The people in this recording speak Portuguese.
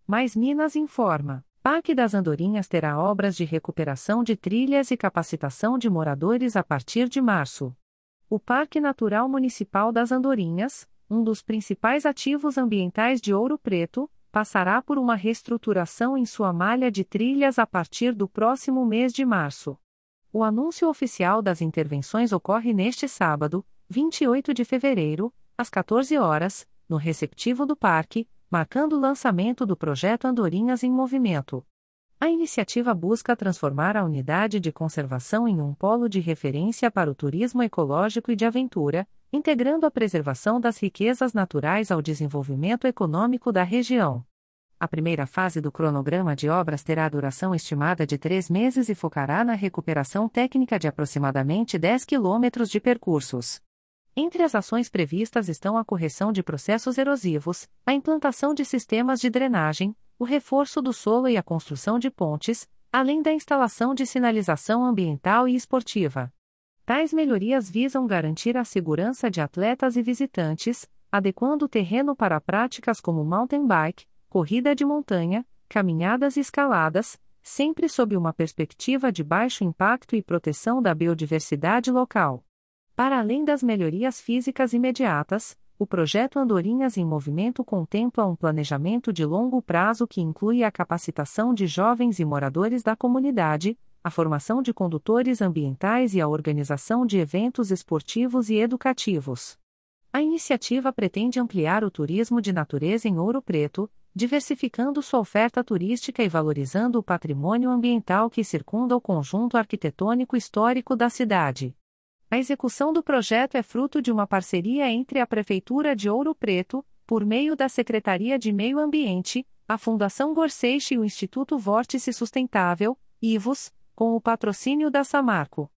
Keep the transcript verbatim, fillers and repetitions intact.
Mais Minas informa. Parque das Andorinhas terá obras de recuperação de trilhas e capacitação de moradores a partir de março. O Parque Natural Municipal das Andorinhas, um dos principais ativos ambientais de Ouro Preto, passará por uma reestruturação em sua malha de trilhas a partir do próximo mês de março. O anúncio oficial das intervenções ocorre neste sábado, vinte e oito de fevereiro, às quatorze horas, no receptivo do parque, marcando o lançamento do projeto Andorinhas em Movimento. A iniciativa busca transformar a unidade de conservação em um polo de referência para o turismo ecológico e de aventura, integrando a preservação das riquezas naturais ao desenvolvimento econômico da região. A primeira fase do cronograma de obras terá duração estimada de três meses e focará na recuperação técnica de aproximadamente dez quilômetros de percursos. Entre as ações previstas estão a correção de processos erosivos, a implantação de sistemas de drenagem, o reforço do solo e a construção de pontes, além da instalação de sinalização ambiental e esportiva. Tais melhorias visam garantir a segurança de atletas e visitantes, adequando o terreno para práticas como mountain bike, corrida de montanha, caminhadas e escaladas, sempre sob uma perspectiva de baixo impacto e proteção da biodiversidade local. Para além das melhorias físicas imediatas, o projeto Andorinhas em Movimento contempla um planejamento de longo prazo que inclui a capacitação de jovens e moradores da comunidade, a formação de condutores ambientais e a organização de eventos esportivos e educativos. A iniciativa pretende ampliar o turismo de natureza em Ouro Preto, diversificando sua oferta turística e valorizando o patrimônio ambiental que circunda o conjunto arquitetônico histórico da cidade. A execução do projeto é fruto de uma parceria entre a Prefeitura de Ouro Preto, por meio da Secretaria de Meio Ambiente, a Fundação Gorseixe e o Instituto Vórtice Sustentável, I V O S, com o patrocínio da Samarco.